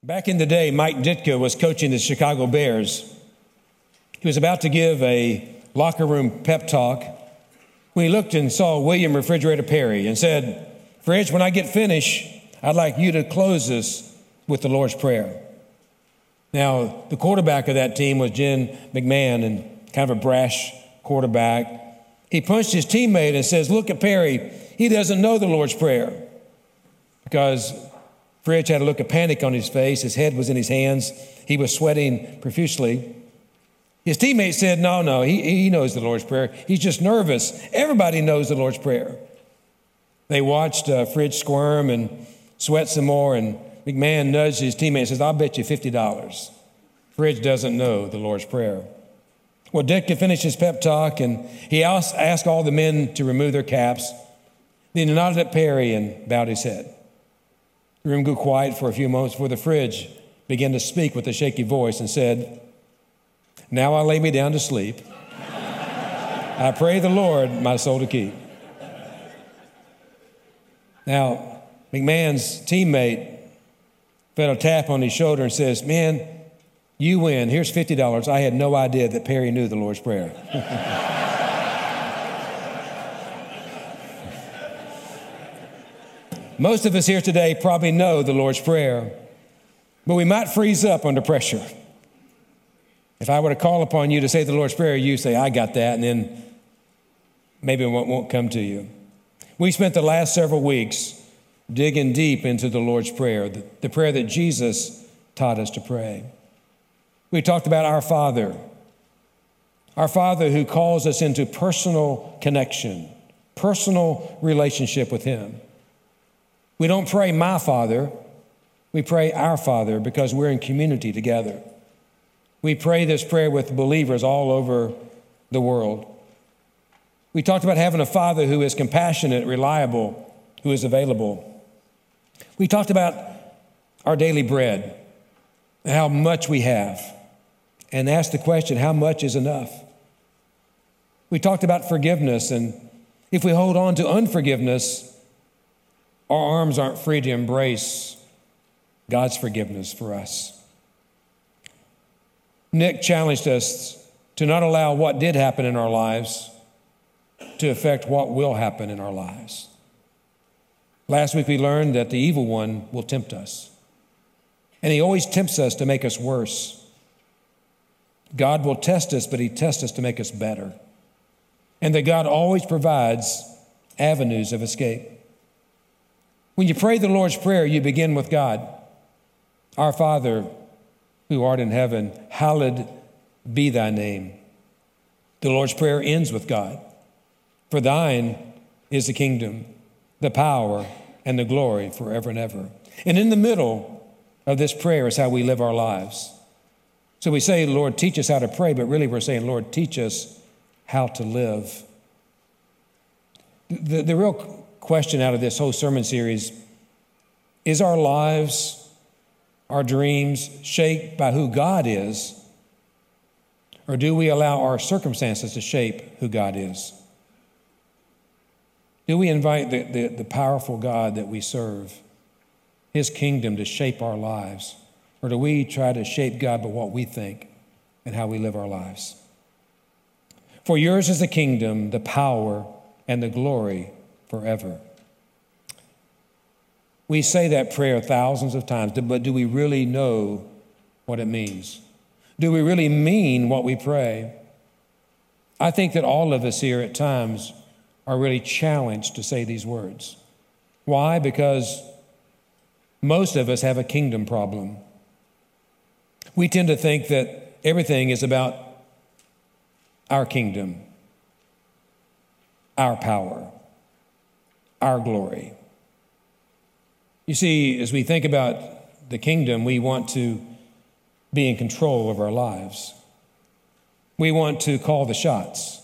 Back in the day, Mike Ditka was coaching the Chicago Bears. He was about to give a locker room pep talk when he looked and saw William Refrigerator Perry and said, "Fridge, when I get finished, I'd like you to close this with the Lord's Prayer." Now, the quarterback of that team was Jim McMahon, and kind of a brash quarterback. He punched his teammate and says, "Look at Perry. He doesn't know the Lord's Prayer." Because Fridge had a look of panic on his face. His head was in his hands. He was sweating profusely. His teammate said, No, he knows the Lord's Prayer. He's just nervous. Everybody knows the Lord's Prayer. They watched Fridge squirm and sweat some more, and McMahon nudged his teammate and says, "I'll bet you $50. Fridge doesn't know the Lord's Prayer." Well, Ditka finished his pep talk, and he asked all the men to remove their caps. Then he nodded at Perry and bowed his head. The room grew quiet for a few moments before the Fridge began to speak with a shaky voice and said, "Now I lay me down to sleep. I pray the Lord my soul to keep." Now, McMahon's teammate felt a tap on his shoulder and says, "Man, you win. Here's $50. I had no idea that Perry knew the Lord's Prayer." Most of us here today probably know the Lord's Prayer, but we might freeze up under pressure. If I were to call upon you to say the Lord's Prayer, you say, "I got that," and then maybe it won't come to you. We spent the last several weeks digging deep into the Lord's Prayer, the prayer that Jesus taught us to pray. We talked about our Father who calls us into personal connection, personal relationship with Him. We don't pray "my Father," we pray "our Father" because we're in community together. We pray this prayer with believers all over the world. We talked about having a Father who is compassionate, reliable, who is available. We talked about our daily bread, how much we have, and asked the question, how much is enough? We talked about forgiveness, and if we hold on to unforgiveness, our arms aren't free to embrace God's forgiveness for us. Nick challenged us to not allow what did happen in our lives to affect what will happen in our lives. Last week we learned that the evil one will tempt us, and he always tempts us to make us worse. God will test us, but he tests us to make us better, and that God always provides avenues of escape. When you pray the Lord's Prayer, you begin with God. "Our Father, who art in heaven, hallowed be thy name." The Lord's Prayer ends with God. "For thine is the kingdom, the power, and the glory forever and ever." And in the middle of this prayer is how we live our lives. So we say, "Lord, teach us how to pray," but really we're saying, "Lord, teach us how to live." The real question out of this whole sermon series is our lives, our dreams shaped by who God is, or do we allow our circumstances to shape who God is? Do we invite the powerful God that we serve, his kingdom, to shape our lives, or do we try to shape God by what we think and how we live our lives? "For yours is the kingdom, the power, and the glory forever." We say that prayer thousands of times, but do we really know what it means? Do we really mean what we pray? I think that all of us here at times are really challenged to say these words. Why? Because most of us have a kingdom problem. We tend to think that everything is about our kingdom, our power, our glory. You see, as we think about the kingdom, we want to be in control of our lives. We want to call the shots.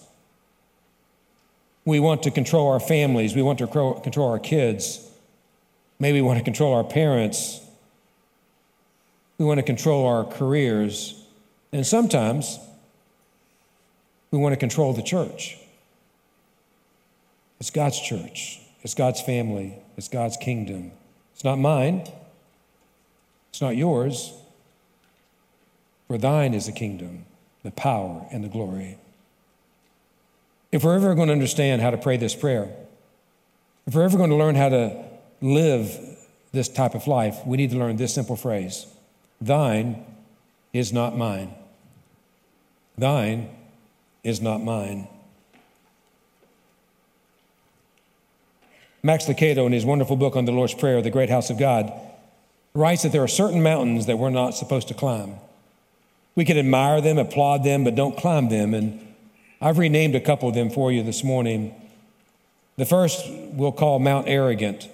We want to control our families. We want to control our kids. Maybe we want to control our parents. We want to control our careers. And sometimes we want to control the church. It's God's church. It's God's family. It's God's kingdom. It's not mine. It's not yours, for thine is the kingdom, the power, and the glory. If we're ever going to understand how to pray this prayer, if we're ever going to learn how to live this type of life, we need to learn this simple phrase: thine is not mine. Thine is not mine. Max Lucado, in his wonderful book on the Lord's Prayer, The Great House of God, writes that there are certain mountains that we're not supposed to climb. We can admire them, applaud them, but don't climb them. And I've renamed a couple of them for you this morning. The first we'll call Mount Arrogant.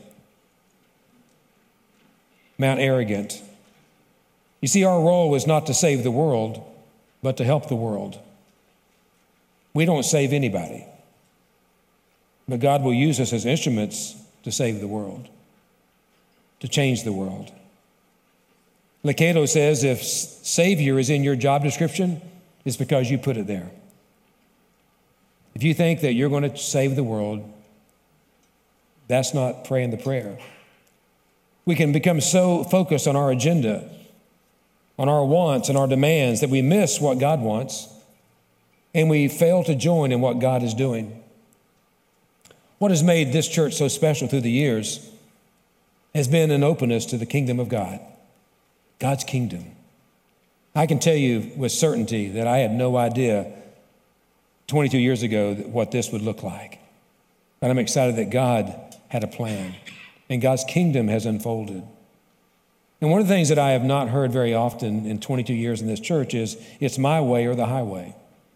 Mount Arrogant. You see, our role is not to save the world, but to help the world. We don't save anybody, but God will use us as instruments to save the world, to change the world. Lucado says if Savior is in your job description, it's because you put it there. If you think that you're going to save the world, that's not praying the prayer. We can become so focused on our agenda, on our wants and our demands, that we miss what God wants, and we fail to join in what God is doing. What has made this church so special through the years has been an openness to the kingdom of God, God's kingdom. I can tell you with certainty that I had no idea 22 years ago what this would look like. But I'm excited that God had a plan, and God's kingdom has unfolded. And one of the things that I have not heard very often in 22 years in this church is, it's my way or the highway.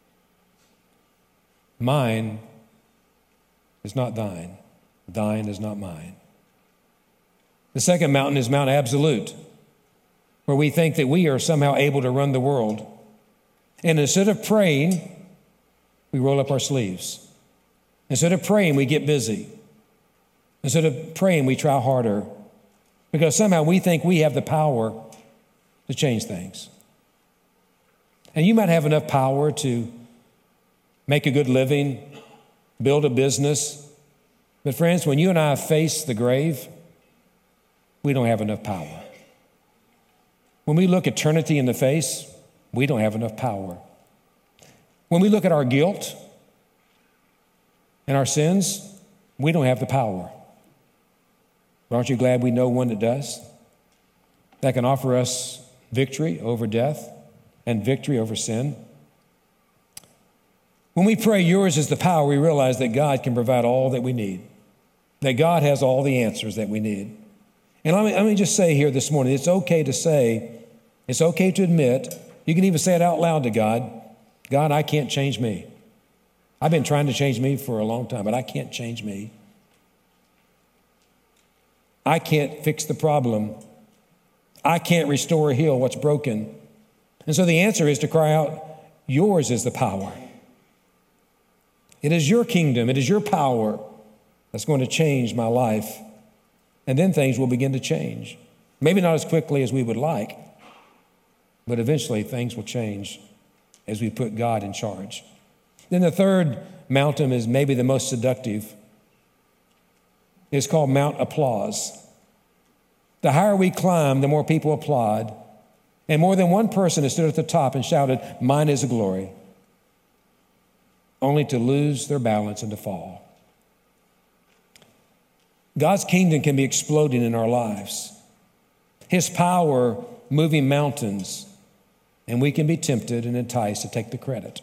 Mine is not thine. Thine is not mine. The second mountain is Mount Absolute, where we think that we are somehow able to run the world. And instead of praying, we roll up our sleeves. Instead of praying, we get busy. Instead of praying, we try harder, because somehow we think we have the power to change things. And you might have enough power to make a good living, build a business. But friends, when you and I face the grave, we don't have enough power. When we look eternity in the face, we don't have enough power. When we look at our guilt and our sins, we don't have the power. But aren't you glad we know one that does? That can offer us victory over death and victory over sin. When we pray, yours is the power, we realize that God can provide all that we need, that God has all the answers that we need. And let me just say here this morning, it's okay to say, it's okay to admit, you can even say it out loud to God, God, I can't change me. I've been trying to change me for a long time, but I can't change me. I can't fix the problem. I can't restore or heal what's broken. And so the answer is to cry out, yours is the power. It is your kingdom, it is your power that's going to change my life. And then things will begin to change. Maybe not as quickly as we would like, but eventually things will change as we put God in charge. Then the third mountain is maybe the most seductive. It's called Mount Applause. The higher we climb, the more people applaud. And more than one person has stood at the top and shouted, mine is the glory, only to lose their balance and to fall. God's kingdom can be exploding in our lives, His power moving mountains, and we can be tempted and enticed to take the credit,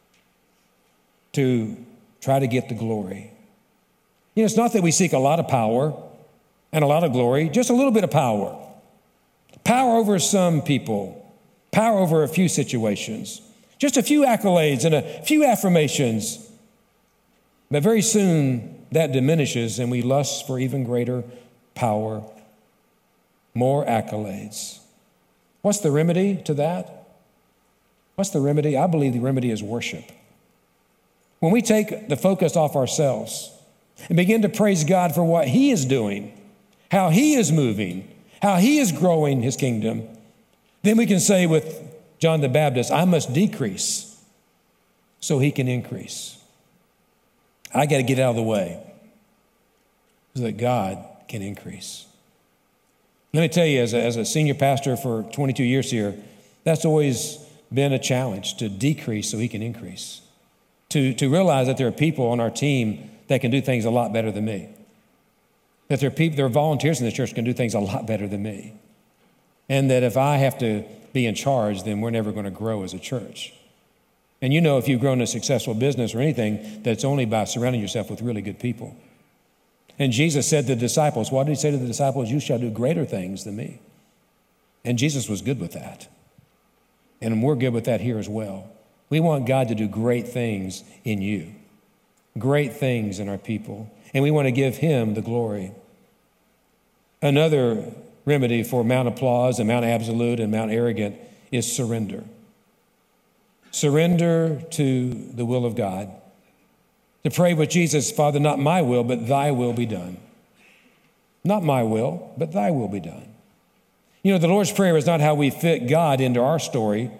to try to get the glory. You know, it's not that we seek a lot of power and a lot of glory, just a little bit of power. Power over some people, power over a few situations, just a few accolades and a few affirmations. But very soon that diminishes and we lust for even greater power, more accolades. What's the remedy to that? What's the remedy? I believe the remedy is worship. When we take the focus off ourselves and begin to praise God for what He is doing, how He is moving, how He is growing His kingdom, then we can say with John the Baptist, I must decrease so He can increase. I got to get out of the way so that God can increase. Let me tell you, as a senior pastor for 22 years here, that's always been a challenge, to decrease so he can increase. To realize that there are people on our team that can do things a lot better than me. That there are volunteers in the church that can do things a lot better than me. And that if I have to be in charge, then we're never going to grow as a church. And you know, if you've grown a successful business or anything, that's only by surrounding yourself with really good people. And Jesus said to the disciples, what did he say to the disciples? You shall do greater things than me. And Jesus was good with that. And we're good with that here as well. We want God to do great things in you, great things in our people, and we want to give him the glory. Another remedy for Mount Applause and Mount Absolute and Mount Arrogant is surrender. Surrender to the will of God. To pray with Jesus, Father, not my will, but thy will be done. Not my will, but thy will be done. You know, the Lord's Prayer is not how we fit God into our story,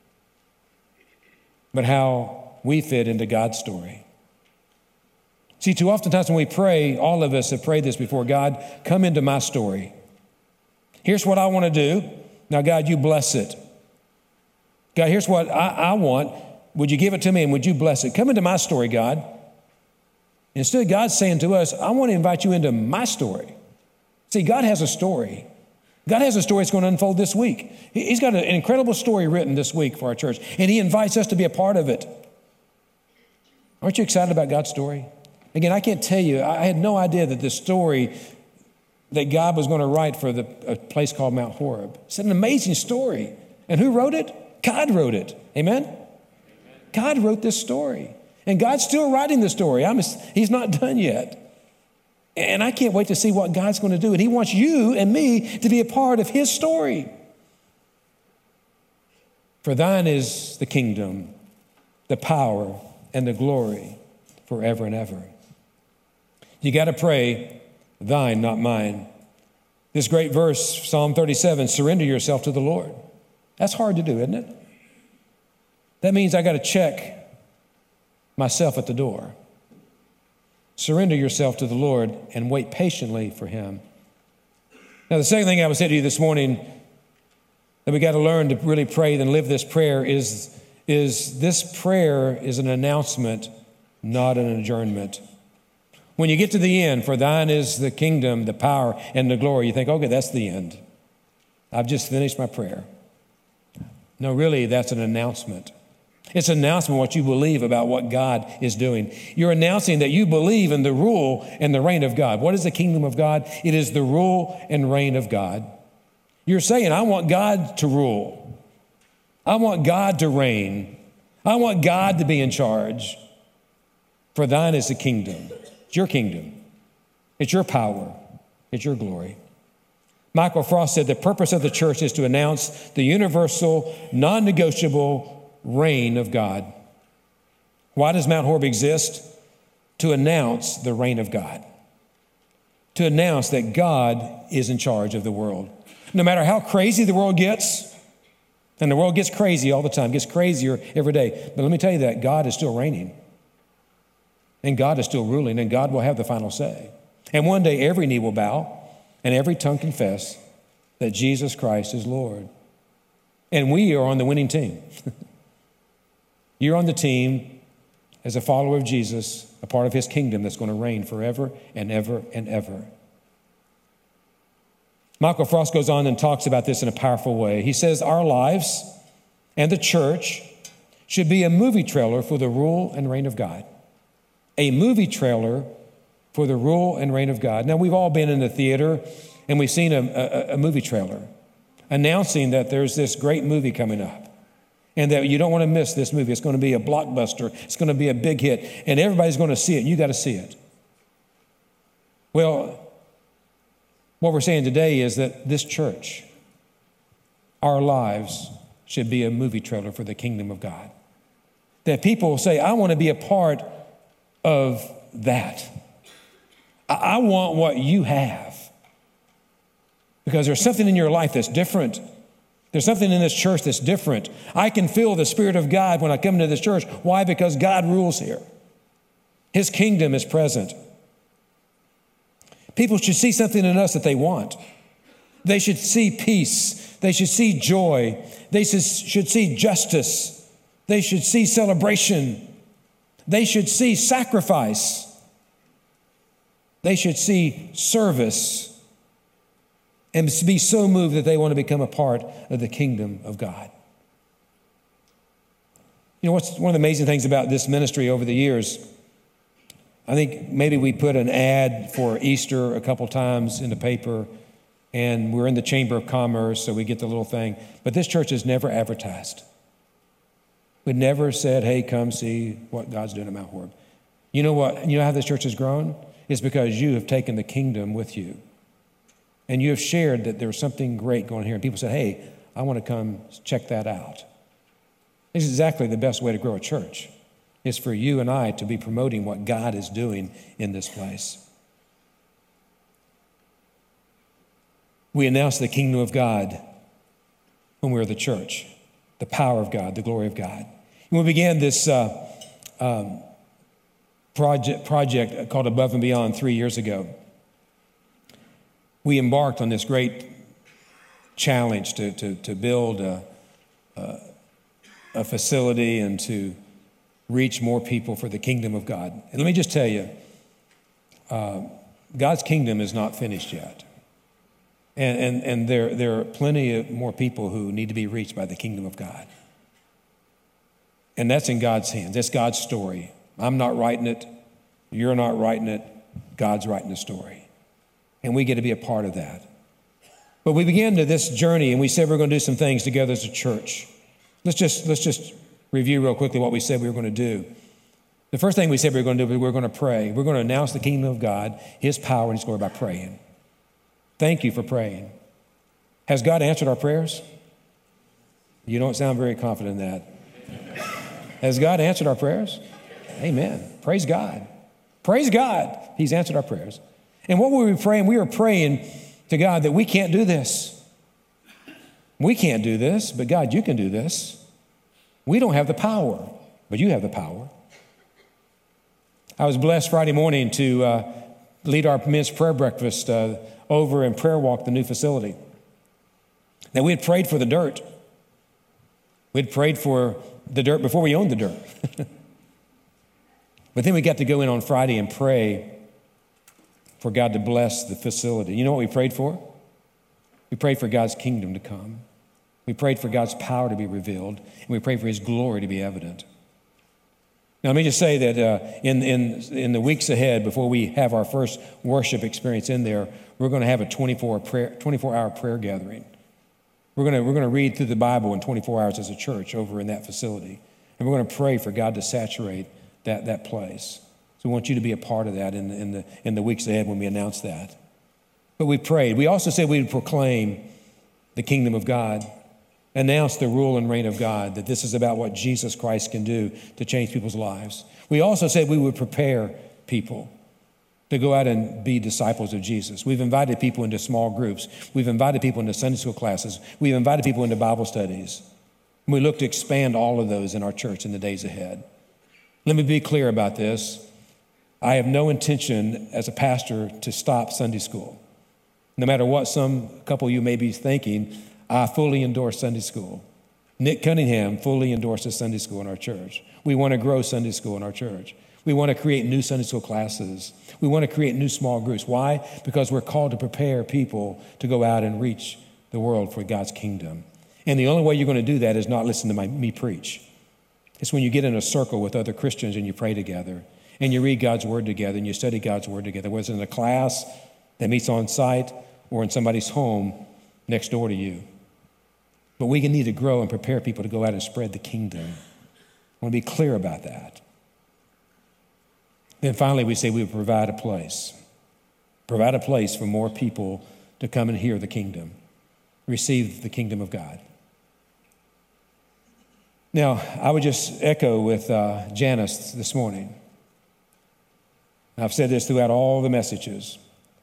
but how we fit into God's story. See, too often times when we pray, all of us have prayed this before: God, come into my story. Here's what I want to do. Now, God, you bless it. God, here's what I want. Would you give it to me and would you bless it? Come into my story, God. Instead, God's saying to us, I want to invite you into my story. See, God has a story. God has a story that's going to unfold this week. He's got an incredible story written this week for our church, and he invites us to be a part of it. Aren't you excited about God's story? Again, I can't tell you, I had no idea that the story that God was going to write for a place called Mount Horeb. It's an amazing story. And who wrote it? God wrote it. Amen? God wrote this story. And God's still writing the story. He's not done yet. And I can't wait to see what God's going to do. And he wants you and me to be a part of his story. For thine is the kingdom, the power, and the glory forever and ever. You got to pray, thine, not mine. This great verse, Psalm 37, surrender yourself to the Lord. That's hard to do, isn't it? That means I got to check myself at the door. Surrender yourself to the Lord and wait patiently for him. Now, the second thing I would say to you this morning that we got to learn to really pray and live this prayer is this prayer is an announcement, not an adjournment. When you get to the end, for thine is the kingdom, the power, and the glory, you think, okay, that's the end. I've just finished my prayer. No, really, that's an announcement. It's an announcement of what you believe about what God is doing. You're announcing that you believe in the rule and the reign of God. What is the kingdom of God? It is the rule and reign of God. You're saying, I want God to rule. I want God to reign. I want God to be in charge. For thine is the kingdom. It's your kingdom. It's your power. It's your glory. Michael Frost said the purpose of the church is to announce the universal, non-negotiable reign of God. Why does Mount Horeb exist? To announce the reign of God. To announce that God is in charge of the world. No matter how crazy the world gets, and the world gets crazy all the time, gets crazier every day. But let me tell you that God is still reigning. And God is still ruling, and God will have the final say. And one day every knee will bow, and every tongue confess that Jesus Christ is Lord. And we are on the winning team. You're on the team as a follower of Jesus, a part of his kingdom that's going to reign forever and ever and ever. Michael Frost goes on and talks about this in a powerful way. He says, our lives and the church should be a movie trailer for the rule and reign of God. A movie trailer for the rule and reign of God. Now, we've all been in the theater and we've seen a movie trailer announcing that there's this great movie coming up. And that you don't want to miss this movie. It's going to be a blockbuster. It's going to be a big hit. And everybody's going to see it. You got to see it. Well, what we're saying today is that this church, our lives, should be a movie trailer for the kingdom of God. That people will say, I want to be a part of that. I want what you have. Because there's something in your life that's different. There's something in this church that's different. I can feel the Spirit of God when I come into this church. Why? Because God rules here. His kingdom is present. People should see something in us that they want. They should see peace. They should see joy. They should see justice. They should see celebration. They should see sacrifice. They should see service and be so moved that they want to become a part of the kingdom of God. You know, what's one of the amazing things about this ministry over the years? I think maybe we put an ad for Easter a couple times in the paper, and we're in the Chamber of Commerce, so we get the little thing. But this church has never advertised. We never said, hey, come see what God's doing at Mount Horeb. You know what? You know how this church has grown? It's because you have taken the kingdom with you. And you have shared that there's something great going here. And people said, hey, I want to come check that out. This is exactly the best way to grow a church, is for you and I to be promoting what God is doing in this place. We announce the kingdom of God when we're the church, the power of God, the glory of God. When we began this project called Above and Beyond 3 years ago, we embarked on this great challenge to build a facility and to reach more people for the kingdom of God. And let me just tell you, God's kingdom is not finished yet. And there are plenty of more people who need to be reached by the kingdom of God. And that's in God's hands. That's God's story. I'm not writing it. You're not writing it. God's writing the story. And we get to be a part of that. But we began this journey, and we said we're going to do some things together as a church. Let's just review real quickly what we said we were going to do. The first thing we said we were going to do, we were going to pray. We're going to announce the kingdom of God, His power and His glory by praying. Thank you for praying. Has God answered our prayers? You don't sound very confident in that. Has God answered our prayers? Amen. Praise God. Praise God. He's answered our prayers. And what were we praying? We were praying to God that we can't do this. We can't do this, but God, you can do this. We don't have the power, but you have the power. I was blessed Friday morning to lead our men's prayer breakfast over in Prayer Walk, the new facility. Now, we had prayed for the dirt. We had prayed for the dirt before we owned the dirt. But then we got to go in on Friday and pray for God to bless the facility. You know what we prayed for? We prayed for God's kingdom to come. We prayed for God's power to be revealed, and we prayed for His glory to be evident. Now, let me just say that in the weeks ahead, before we have our first worship experience in there, we're going to have a 24-hour prayer gathering. We're going to read through the Bible in 24 hours as a church over in that facility, and we're going to pray for God to saturate that place. So we want you to be a part of that in the weeks ahead when we announce that. But we prayed. We also said we would proclaim the kingdom of God, announce the rule and reign of God, that this is about what Jesus Christ can do to change people's lives. We also said we would prepare people to go out and be disciples of Jesus. We've invited people into small groups. We've invited people into Sunday school classes. We've invited people into Bible studies. And we look to expand all of those in our church in the days ahead. Let me be clear about this. I have no intention as a pastor to stop Sunday school. No matter what some couple of you may be thinking, I fully endorse Sunday school. Nick Cunningham fully endorses Sunday school in our church. We want to grow Sunday school in our church. We want to create new Sunday school classes. We want to create new small groups. Why? Because we're called to prepare people to go out and reach the world for God's kingdom. And the only way you're going to do that is not listen to me preach. It's when you get in a circle with other Christians and you pray together and you read God's word together and you study God's word together, whether it's in a class that meets on site or in somebody's home next door to you. But we need to grow and prepare people to go out and spread the kingdom. I want to be clear about that. Then finally, we say we would provide a place for more people to come and hear the kingdom, receive the kingdom of God. Now, I would just echo with Janice this morning. I've said this throughout all the messages,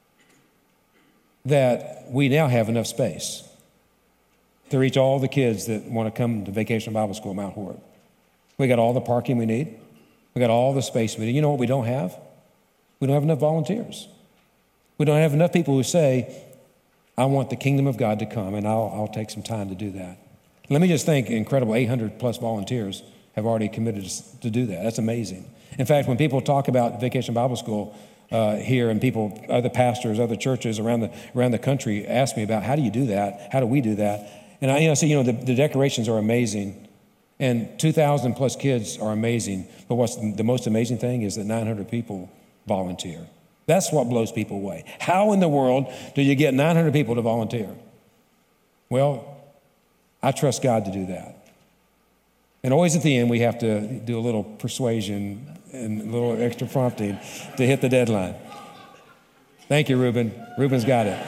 that we now have enough space to reach all the kids that want to come to Vacation Bible School at Mount Horeb. We got all the parking we need. We got all the space we need. You know what we don't have? We don't have enough volunteers. We don't have enough people who say, I want the kingdom of God to come, and I'll take some time to do that. Let me just think, incredible 800 plus volunteers have already committed to do that. That's amazing. In fact, when people talk about Vacation Bible School here, and people, other pastors, other churches around the country ask me about how do you do that? How do we do that? And I say, the decorations are amazing, and 2,000 plus kids are amazing. But what's the most amazing thing is that 900 people volunteer. That's what blows people away. How in the world do you get 900 people to volunteer? Well, I trust God to do that. And always at the end, we have to do a little persuasion and a little extra prompting to hit the deadline. Thank you, Reuben. Reuben's got it.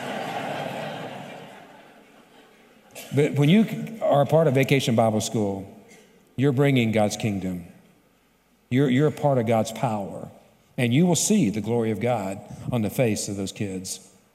But when you are a part of Vacation Bible School, you're bringing God's kingdom. You're a part of God's power. And you will see the glory of God on the face of those kids.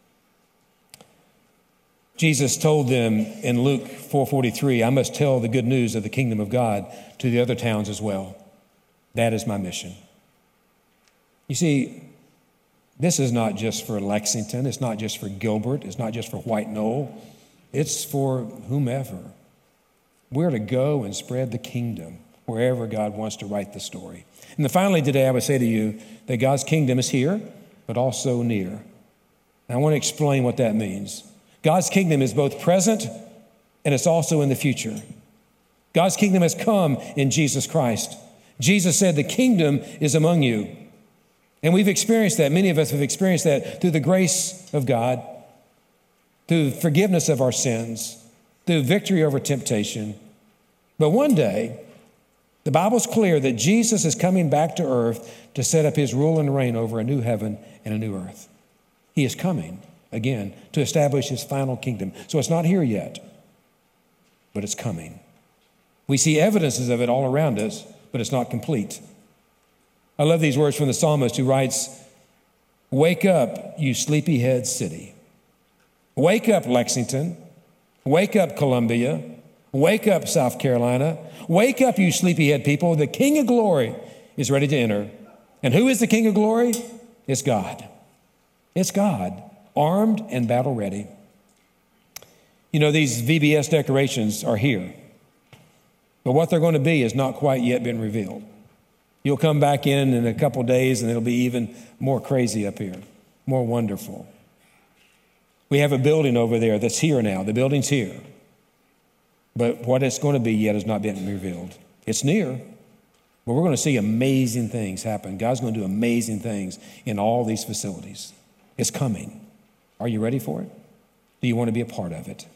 Jesus told them in Luke 4:43, I must tell the good news of the kingdom of God to the other towns as well. That is my mission. You see, this is not just for Lexington. It's not just for Gilbert. It's not just for White Knoll. It's for whomever. We're to go and spread the kingdom wherever God wants to write the story. And finally today, I would say to you that God's kingdom is here, but also near. And I want to explain what that means. God's kingdom is both present and it's also in the future. God's kingdom has come in Jesus Christ. Jesus said, the kingdom is among you. And we've experienced that. Many of us have experienced that through the grace of God, through forgiveness of our sins, through victory over temptation. But one day, the Bible's clear that Jesus is coming back to earth to set up his rule and reign over a new heaven and a new earth. He is coming again to establish his final kingdom. So it's not here yet, but it's coming. We see evidences of it all around us, but it's not complete. I love these words from the psalmist who writes, wake up, you sleepyhead city. Wake up, Lexington. Wake up, Columbia. Wake up, South Carolina. Wake up, you sleepyhead people. The King of Glory is ready to enter. And who is the King of Glory? It's God. It's God, armed and battle ready. These VBS decorations are here. But what they're going to be has not quite yet been revealed. You'll come back in a couple days and it'll be even more crazy up here, more wonderful. We have a building over there that's here now. The building's here. But what it's going to be yet has not been revealed. It's near, but we're going to see amazing things happen. God's going to do amazing things in all these facilities. It's coming. Are you ready for it? Do you want to be a part of it?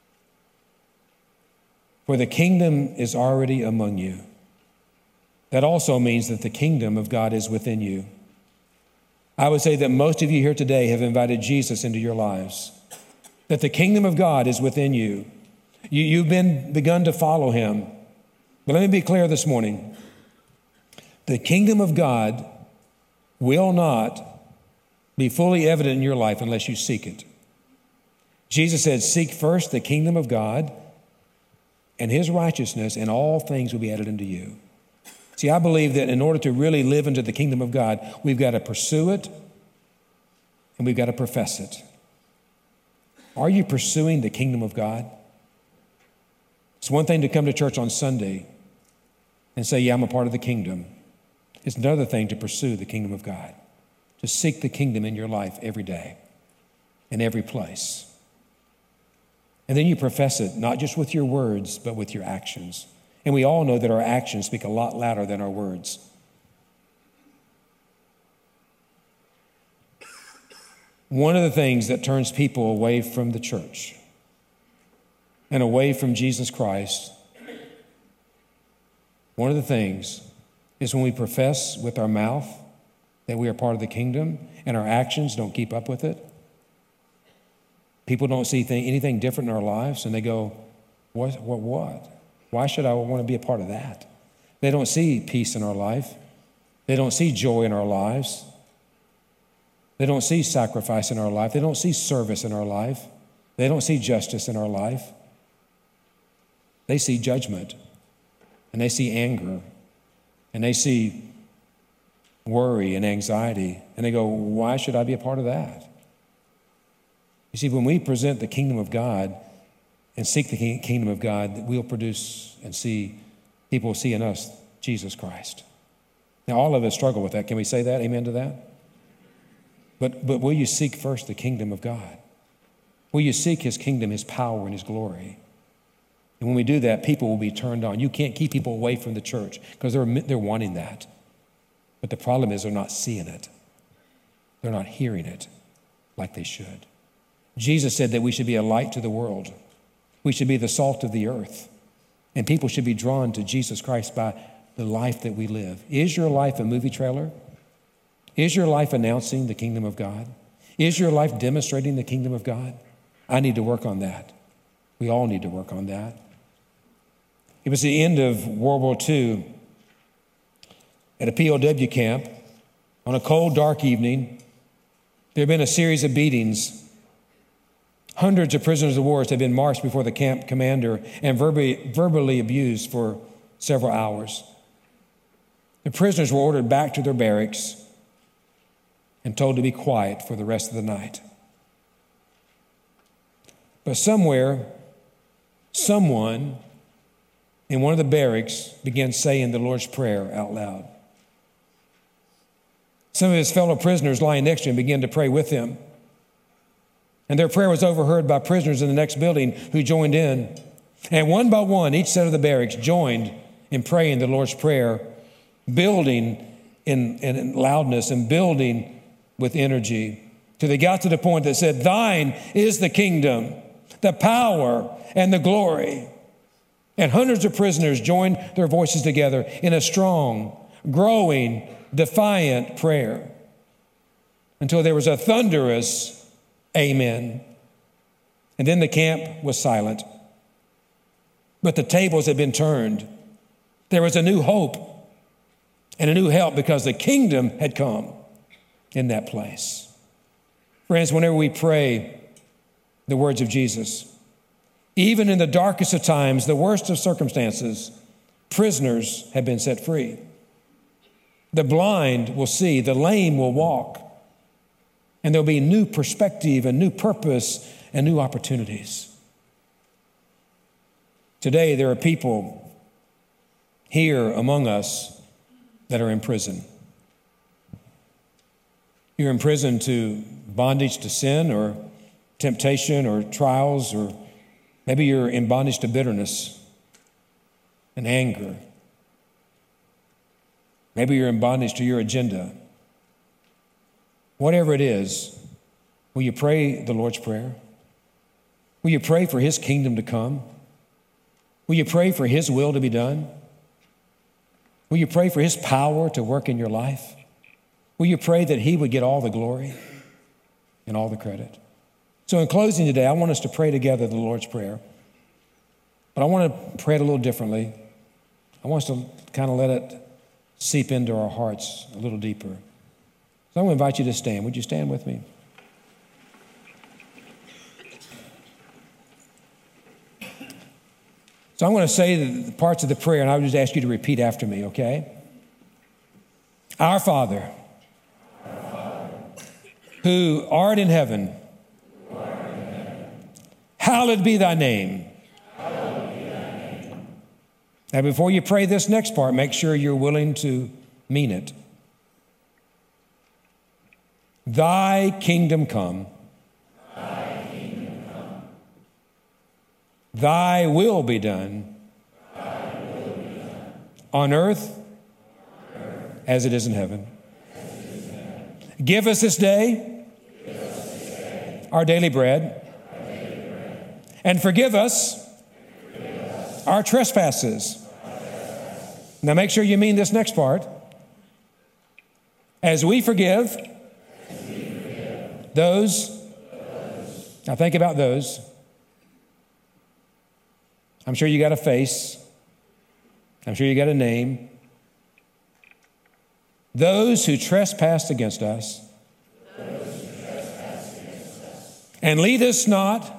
For the kingdom is already among you. That also means that the kingdom of God is within you. I would say that most of you here today have invited Jesus into your lives, that the kingdom of God is within you. You've begun to follow him. But let me be clear this morning. The kingdom of God will not be fully evident in your life unless you seek it. Jesus said, seek first the kingdom of God and his righteousness, and all things will be added unto you. See, I believe that in order to really live into the kingdom of God, we've got to pursue it and we've got to profess it. Are you pursuing the kingdom of God? It's one thing to come to church on Sunday and say, yeah, I'm a part of the kingdom. It's another thing to pursue the kingdom of God, to seek the kingdom in your life every day, in every place. And then you profess it, not just with your words, but with your actions. And we all know that our actions speak a lot louder than our words. One of the things that turns people away from the church and away from Jesus Christ, one of the things is when we profess with our mouth that we are part of the kingdom and our actions don't keep up with it. People don't see anything different in our lives and they go, what? Why should I want to be a part of that? They don't see peace in our life. They don't see joy in our lives. They don't see sacrifice in our life. They don't see service in our life. They don't see justice in our life. They see judgment, and they see anger, and they see worry and anxiety, and they go, why should I be a part of that? You see, when we present the kingdom of God and seek the kingdom of God, we'll produce and see, people will see in us Jesus Christ. Now, all of us struggle with that. Can we say that? Amen to that? But will you seek first the kingdom of God? Will you seek his kingdom, his power, and his glory? And when we do that, people will be turned on. You can't keep people away from the church because they're wanting that. But the problem is they're not seeing it. They're not hearing it like they should. Jesus said that we should be a light to the world. We should be the salt of the earth. And people should be drawn to Jesus Christ by the life that we live. Is your life a movie trailer? Is your life announcing the kingdom of God? Is your life demonstrating the kingdom of God? I need to work on that. We all need to work on that. It was the end of World War II at a POW camp on a cold, dark evening. There had been a series of beatings. Hundreds of prisoners of war had been marched before the camp commander and verbally abused for several hours. The prisoners were ordered back to their barracks and told to be quiet for the rest of the night. But somewhere, someone in one of the barracks began saying the Lord's Prayer out loud. Some of his fellow prisoners lying next to him began to pray with him. And their prayer was overheard by prisoners in the next building who joined in. And one by one, each set of the barracks joined in praying the Lord's Prayer, building in loudness and building with energy, till they got to the point that said, "Thine is the kingdom, the power, and the glory." And hundreds of prisoners joined their voices together in a strong, growing, defiant prayer until there was a thunderous amen. And then the camp was silent. But the tables had been turned. There was a new hope and a new help because the kingdom had come in that place. Friends, whenever we pray the words of Jesus, even in the darkest of times, the worst of circumstances, prisoners have been set free. The blind will see, the lame will walk, and there'll be new perspective and new purpose and new opportunities. Today, there are people here among us that are in prison. You're in prison to bondage to sin or temptation or trials, or maybe you're in bondage to bitterness and anger. Maybe you're in bondage to your agenda. Whatever it is, will you pray the Lord's Prayer? Will you pray for his kingdom to come? Will you pray for his will to be done? Will you pray for his power to work in your life? Will you pray that he would get all the glory and all the credit? So in closing today, I want us to pray together the Lord's Prayer. But I want to pray it a little differently. I want us to kind of let it seep into our hearts a little deeper. So I want to invite you to stand. Would you stand with me? So I'm going to say the parts of the prayer, and I would just ask you to repeat after me, okay? Our Father, who art in heaven, hallowed be thy name. Now, before you pray this next part, make sure you're willing to mean it. Thy kingdom come. Thy will be done. On earth as it is in heaven. Give us this day our daily bread. And forgive us our trespasses. Now make sure you mean this next part. As we forgive those. Now think about those. I'm sure you got a face. I'm sure you got a name. Those who trespass against us. And lead us not.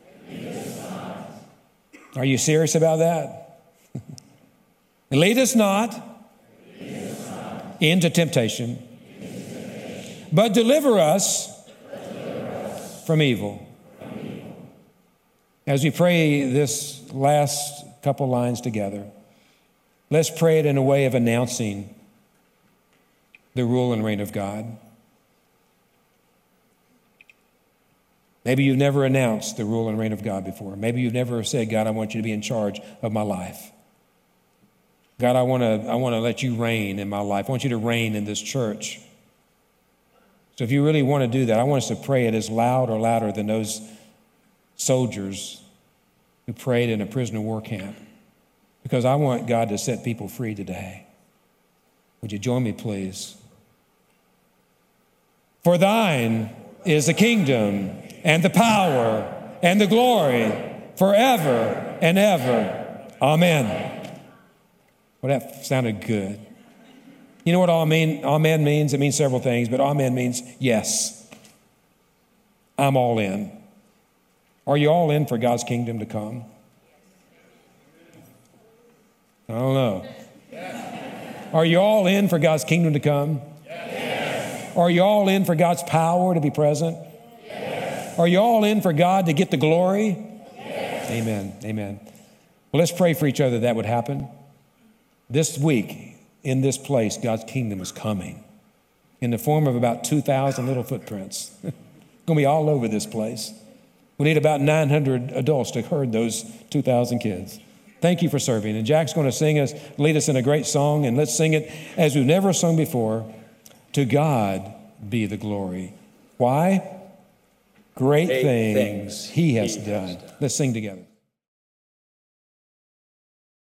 Are you serious about that? Lead us not into temptation, but deliver us from evil. As we pray this last couple lines together, let's pray it in a way of announcing the rule and reign of God. Maybe you've never announced the rule and reign of God before. Maybe you've never said, God, I want you to be in charge of my life. God, I want to let you reign in my life. I want you to reign in this church. So if you really want to do that, I want us to pray it as loud or louder than those soldiers who prayed in a prisoner of war camp. Because I want God to set people free today. Would you join me, please? For thine is the kingdom and the power and the glory forever and ever. Amen. Well, that sounded good. You know what amen means? It means several things, but amen means yes. I'm all in. Are you all in for God's kingdom to come? I don't know. Are you all in for God's kingdom to come? Yes. Are you all in for God's power to be present? Yes. Are you all in for God to get the glory? Yes. Amen. Amen. Well, let's pray for each other that would happen. This week, in this place, God's kingdom is coming in the form of about 2,000 little footprints. It's going to be all over this place. We need about 900 adults to herd those 2,000 kids. Thank you for serving. And Jack's going to lead us in a great song, and let's sing it as we've never sung before. To God be the glory. Why? Great things He has done. Let's sing together.